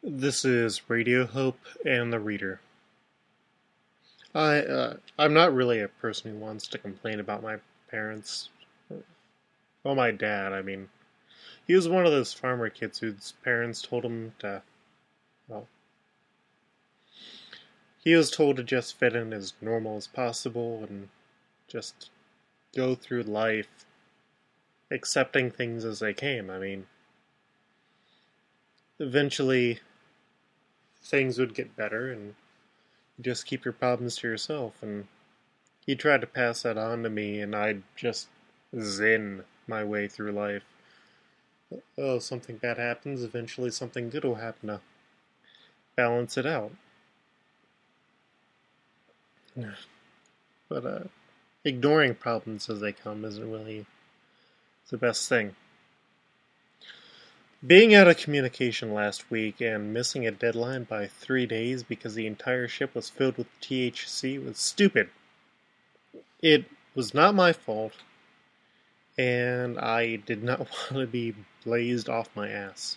This is Radio Hope and the Reader. I'm not really a person who wants to complain about my parents. Well, my dad, he was one of those farmer kids whose parents told him to, well, he was told to just fit in as normal as possible and just go through life accepting things as they came. Eventually things would get better and you just keep your problems to yourself. And he tried to pass that on to me, and I'd just zen my way through life. Oh, something bad happens, eventually something good will happen to balance it out. But ignoring problems as they come isn't really the best thing. Being out of communication last week and missing a deadline by 3 days because the entire ship was filled with THC was stupid. It was not my fault, and I did not want to be blazed off my ass.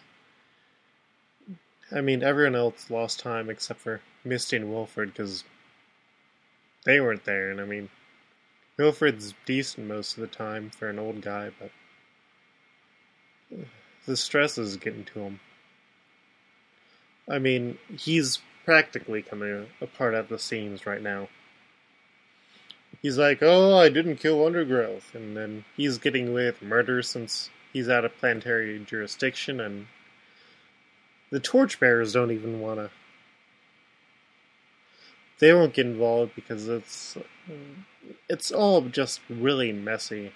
Everyone else lost time except for Misty and Wilfred because they weren't there, and Wilfred's decent most of the time for an old guy, but the stress is getting to him. He's practically coming apart at the seams right now. He's like, oh, I didn't kill Undergrowth, and then he's getting away with murder since he's out of planetary jurisdiction, and the Torchbearers don't even want to. They won't get involved because it's all just really messy.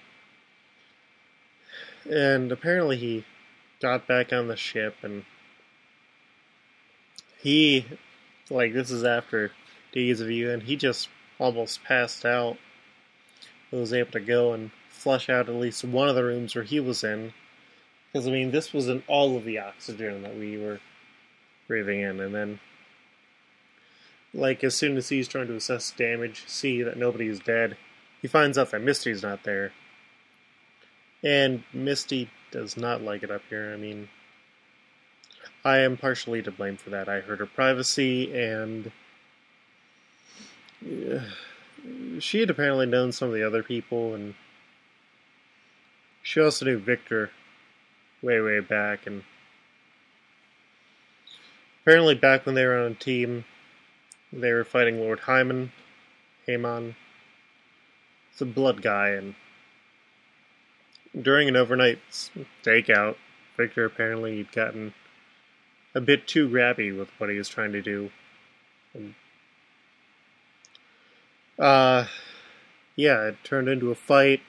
And apparently he got back on the ship, and this is after days of you, and he just almost passed out. He was able to go and flush out at least one of the rooms where he was in, because this wasn't all of the oxygen that we were breathing in. And then, as soon as he's trying to assess damage, see that nobody's dead, he finds out that Misty's not there. And Misty does not like it up here. I am partially to blame for that. I hurt her privacy, and she had apparently known some of the other people, and she also knew Victor way, way back, and apparently back when they were on a team, they were fighting Lord Haemon, the blood guy, and during an overnight stakeout, Victor apparently had gotten a bit too grabby with what he was trying to do. And, it turned into a fight.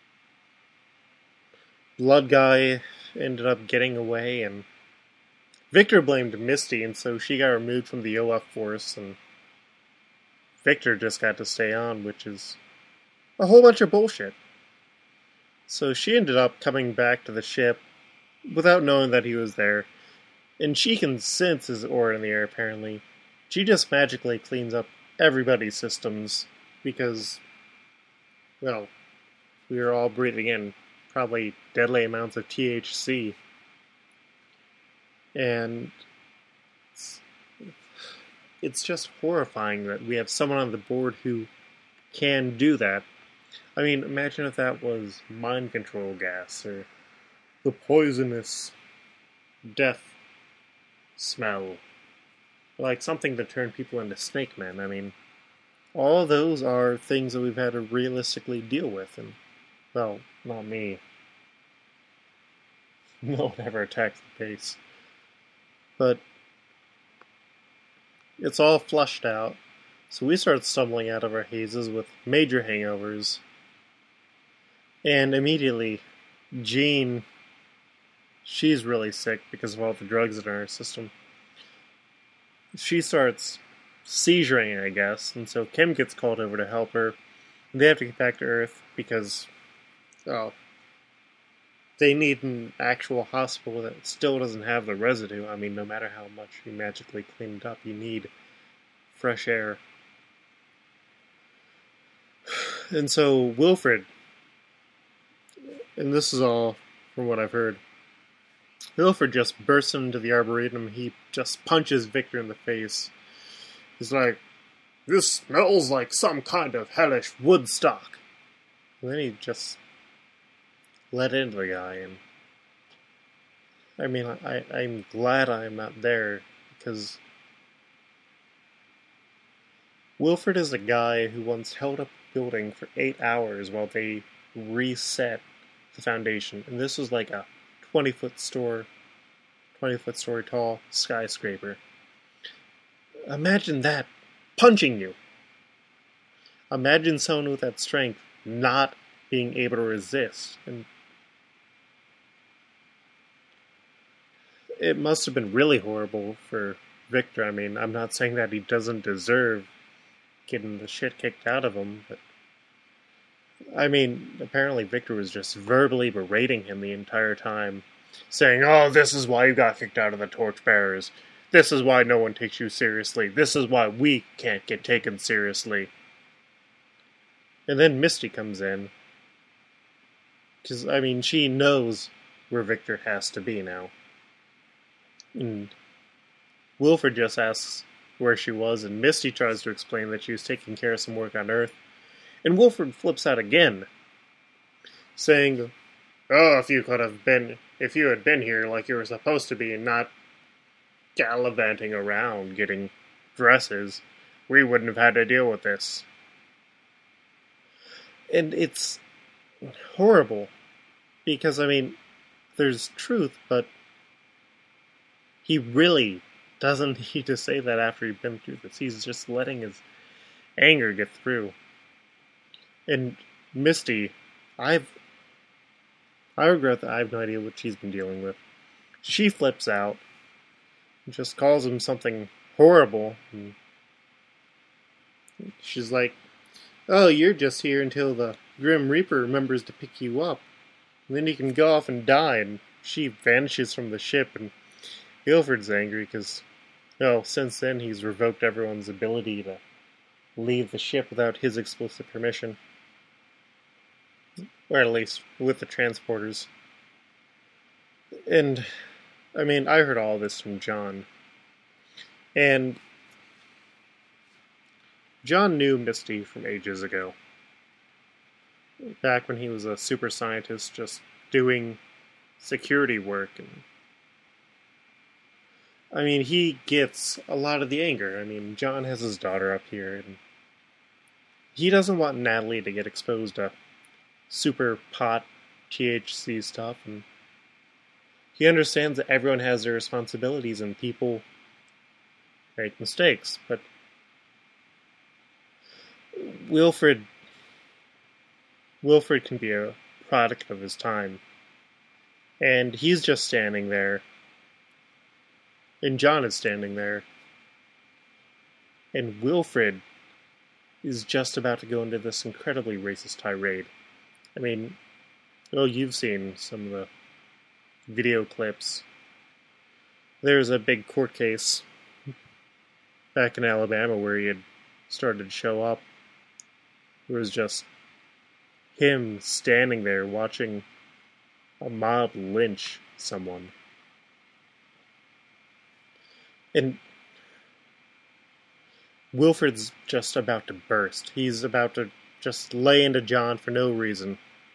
Blood guy ended up getting away, and Victor blamed Misty, and so she got removed from the OF force, and Victor just got to stay on, which is a whole bunch of bullshit. So she ended up coming back to the ship without knowing that he was there. And she can sense his aura in the air, apparently. She just magically cleans up everybody's systems because, well, we are all breathing in probably deadly amounts of THC. And it's just horrifying that we have someone on the board who can do that. Imagine if that was mind control gas, or the poisonous death smell. Like something to turn people into snake men. All those are things that we've had to realistically deal with, and, well, not me. No one ever attacked the base. But it's all flushed out, so we start stumbling out of our hazes with major hangovers. And immediately, Jean, she's really sick because of all the drugs in her system. She starts seizuring, I guess, and so Kim gets called over to help her. They have to get back to Earth because, they need an actual hospital that still doesn't have the residue. No matter how much you magically clean it up, you need fresh air. And so Wilfred, and this is all from what I've heard, Wilfred just bursts into the Arboretum. He just punches Victor in the face. He's like, "This smells like some kind of hellish Woodstock." And then he just let into the guy. And I mean, I'm glad I'm not there, because Wilfred is a guy who once held up a building for 8 hours while they reset the foundation. And this was like a 20-foot story tall skyscraper. Imagine that punching you. Imagine someone with that strength not being able to resist. And it must have been really horrible for Victor. I mean, I'm not saying that he doesn't deserve getting the shit kicked out of him, but I mean, apparently Victor was just verbally berating him the entire time, saying, "Oh, this is why you got kicked out of the Torchbearers. This is why no one takes you seriously. This is why we can't get taken seriously." And then Misty comes in, because, I mean, she knows where Victor has to be now. And Wilfred just asks where she was, and Misty tries to explain that she was taking care of some work on Earth. And Wilfred flips out again, saying, "Oh, if you had been here like you were supposed to be and not gallivanting around getting dresses, we wouldn't have had to deal with this." And it's horrible, because, I mean, there's truth, but he really doesn't need to say that after he's been through this. He's just letting his anger get through. And Misty, I regret that I have no idea what she's been dealing with. She flips out and just calls him something horrible. And she's like, "Oh, you're just here until the Grim Reaper remembers to pick you up. And then you can go off and die." And she vanishes from the ship, and Wilfred's angry because, since then he's revoked everyone's ability to leave the ship without his explicit permission. Or at least with the transporters. And, I mean, I heard all this from John. And John knew Misty from ages ago. Back when he was a super scientist just doing security work. And I mean, he gets a lot of the anger. I mean, John has his daughter up here, and he doesn't want Natalie to get exposed to super pot THC stuff, and he understands that everyone has their responsibilities and people make mistakes, but Wilfred can be a product of his time, and he's just standing there, and John is standing there, and Wilfred is just about to go into this incredibly racist tirade. I mean, you've seen some of the video clips. There's a big court case back in Alabama where he had started to show up. It was just him standing there watching a mob lynch someone. And Wilfred's just about to burst. He's about to just lay into John for no reason.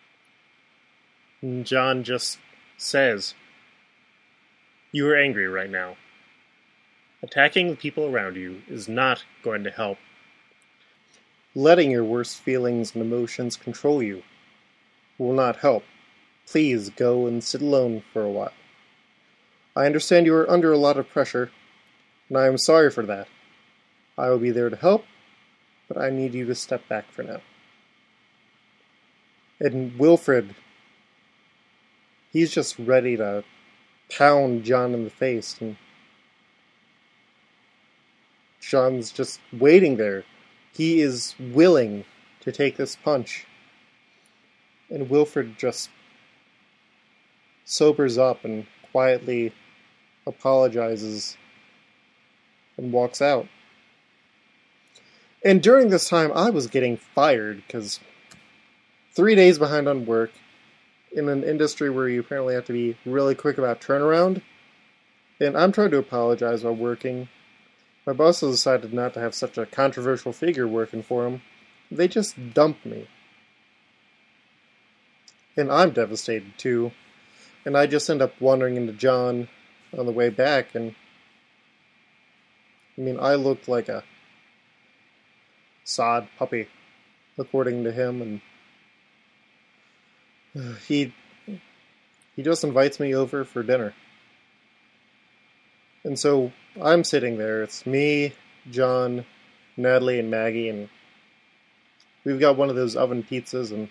And John just says, "You are angry right now. Attacking the people around you is not going to help. Letting your worst feelings and emotions control you will not help. Please go and sit alone for a while. I understand you are under a lot of pressure, and I am sorry for that. I will be there to help, but I need you to step back for now." And Wilfred, he's just ready to pound John in the face, and John's just waiting there. He is willing to take this punch. And Wilfred just sobers up and quietly apologizes and walks out. And during this time, I was getting fired because 3 days behind on work, in an industry where you apparently have to be really quick about turnaround. And I'm trying to apologize while working. My boss has decided not to have such a controversial figure working for him. They just dumped me. And I'm devastated too. And I just end up wandering into John on the way back, and I mean, I looked like a sod puppy, according to him, and he just invites me over for dinner. And so I'm sitting there. It's me, John, Natalie, and Maggie, and we've got one of those oven pizzas, and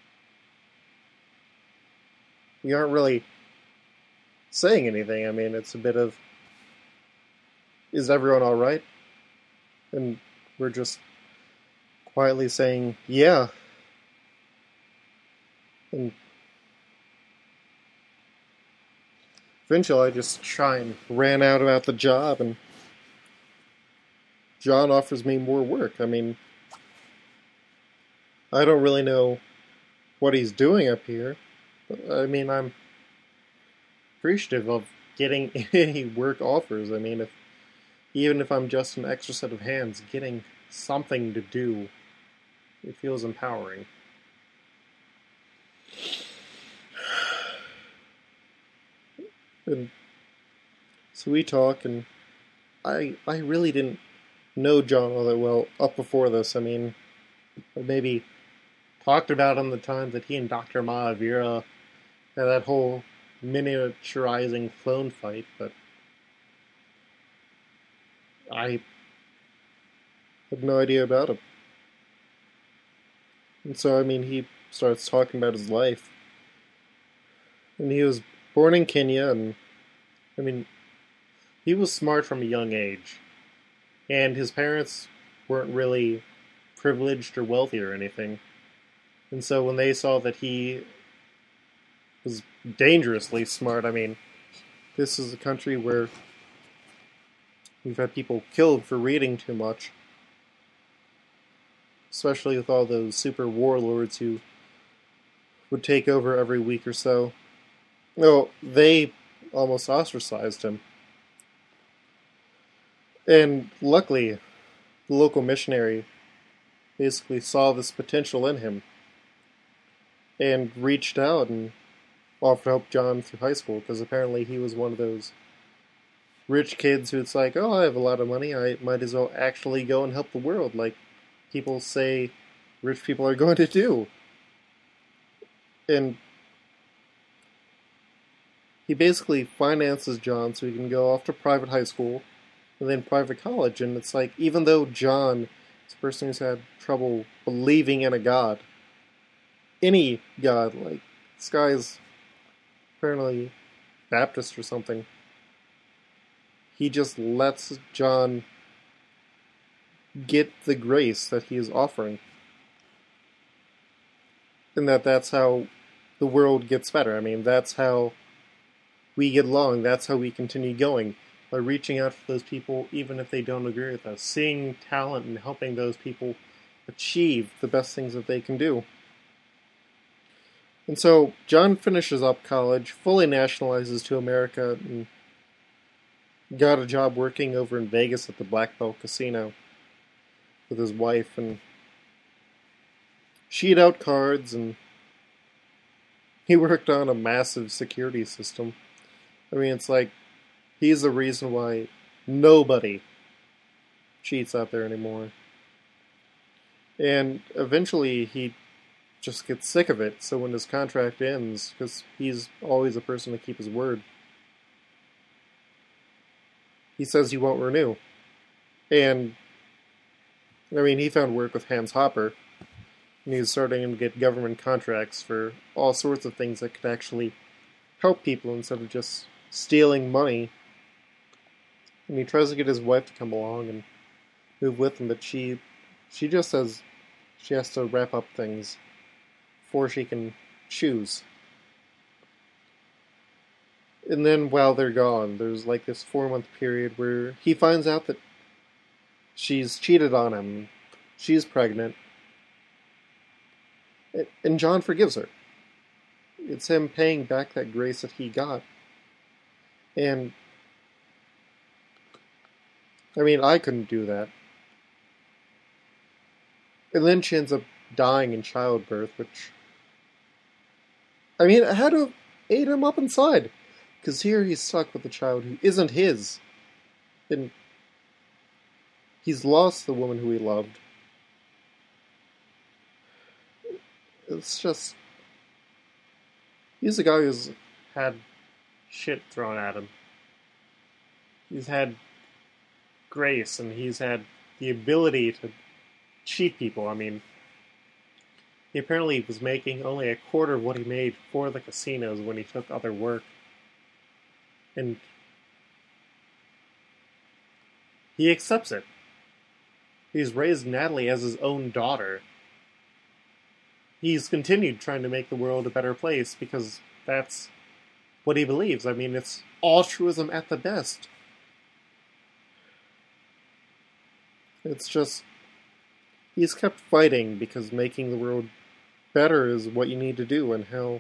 we aren't really saying anything. I mean, it's a bit of, is everyone all right? And we're just quietly saying, yeah. And eventually I just try and ran out about the job, and John offers me more work. I mean, I don't really know what he's doing up here. I mean, I'm appreciative of getting any work offers. I mean, even if I'm just an extra set of hands, getting something to do, it feels empowering. And so we talk, and I really didn't know John all that well up before this. I mean, I maybe talked about him the time that he and Dr. Mahavira had that whole miniaturizing clone fight, but I had no idea about him. And so, I mean, he starts talking about his life. And he was born in Kenya, and, I mean, he was smart from a young age. And his parents weren't really privileged or wealthy or anything. And so when they saw that he was dangerously smart, I mean, this is a country where we've had people killed for reading too much. Especially with all those super warlords who would take over every week or so. No, they almost ostracized him. And luckily, the local missionary basically saw this potential in him and reached out and offered to help John through high school, because apparently he was one of those rich kids who it's like, oh, I have a lot of money, I might as well actually go and help the world, like people say rich people are going to do. And he basically finances John so he can go off to private high school and then private college. And it's like, even though John is a person who's had trouble believing in a god, any god, like this guy's apparently Baptist or something, he just lets John get the grace that he is offering. And that's how the world gets better. I mean, that's how we get along. That's how we continue going. By reaching out for those people, even if they don't agree with us. Seeing talent and helping those people achieve the best things that they can do. And so, John finishes up college, fully nationalizes to America, and got a job working over in Vegas at the Black Belt Casino with his wife, and she'd out cards, and he worked on a massive security system. I mean, it's like, he's the reason why nobody cheats out there anymore. And eventually he just gets sick of it, so when his contract ends, because he's always a person to keep his word, he says he won't renew. And, I mean, he found work with Hans Hopper, and he's starting to get government contracts for all sorts of things that could actually help people instead of just stealing money. And he tries to get his wife to come along and move with him, but she just says she has to wrap up things before she can choose. And then while they're gone, there's like this 4-month period where he finds out that she's cheated on him, she's pregnant, and John forgives her. It's him paying back that grace that he got. And, I mean, I couldn't do that. And then she ends up dying in childbirth, which, I mean, it had to have ate him up inside. Because here he's stuck with a child who isn't his. And he's lost the woman who he loved. It's just... He's a guy who's had shit thrown at him. He's had grace, and he's had the ability to cheat people. I mean, he apparently was making only a quarter of what he made for the casinos when he took other work. And he accepts it. He's raised Natalie as his own daughter. He's continued trying to make the world a better place because that's what he believes. I mean, it's altruism at the best. It's just, he's kept fighting because making the world better is what you need to do, and how,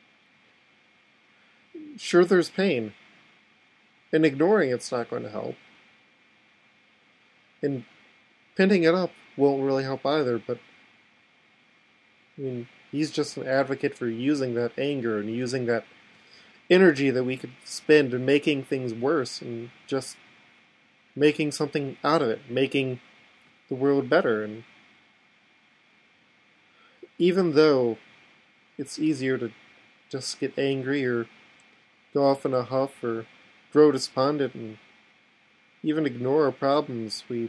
sure, there's pain, and ignoring it's not going to help, and pinning it up won't really help either, but I mean, he's just an advocate for using that anger and using that energy that we could spend in making things worse and just making something out of it, making the world better. And even though it's easier to just get angry or go off in a huff or grow despondent and even ignore our problems, we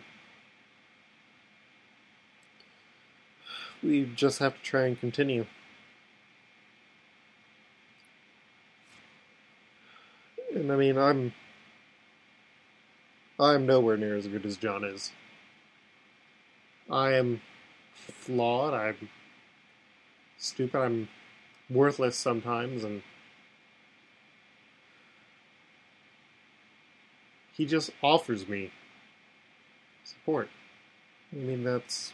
just have to try and continue. And I mean, I'm nowhere near as good as John is. I am flawed, I'm stupid, I'm worthless sometimes, and he just offers me support. I mean, that's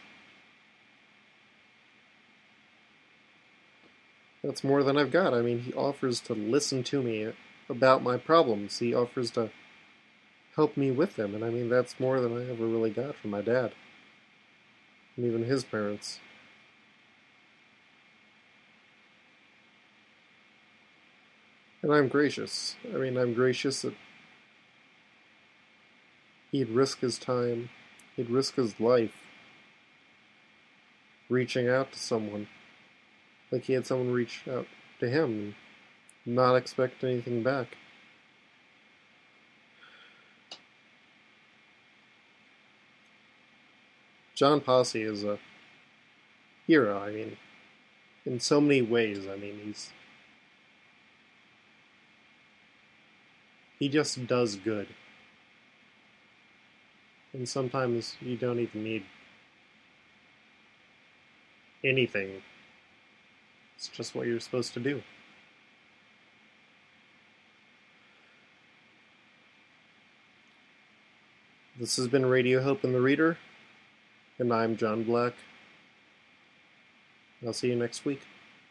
more than I've got. I mean, he offers to listen to me about my problems. He offers to help me with them. And I mean, that's more than I ever really got from my dad. And even his parents. And I'm gracious. I mean, I'm gracious that he'd risk his time, he'd risk his life reaching out to someone. Like he had someone reach out to him and not expect anything back. John Posse is a hero, I mean, in so many ways. I mean, he just does good. And sometimes you don't even need anything. It's just what you're supposed to do. This has been Radio Hope and the Reader, and I'm John Black. I'll see you next week.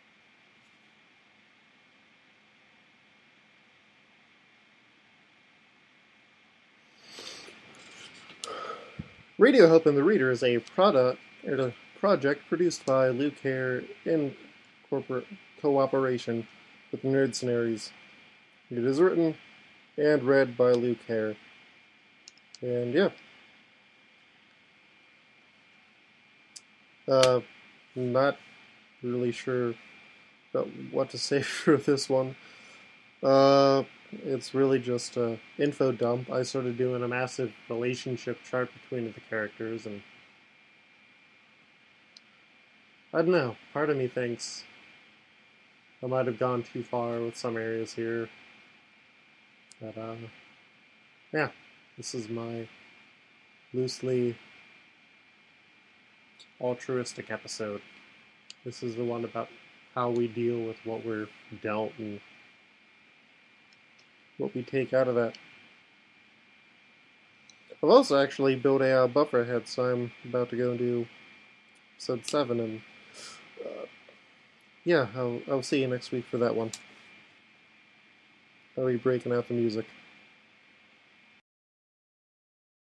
Radio Hope and the Reader is a project produced by Luke Hare in cooperation with Nerd Scenarios. It is written and read by Luke Hare. And yeah. Not really sure about what to say for this one. It's really just a info dump. I started doing a massive relationship chart between the characters, and I don't know, part of me thinks I might have gone too far with some areas here. But, yeah, this is my loosely altruistic episode. This is the one about how we deal with what we're dealt and what we take out of that. I've also actually built a buffer ahead, so I'm about to go and do episode 7, and yeah, yeah, I'll see you next week for that one. I'll be breaking out the music.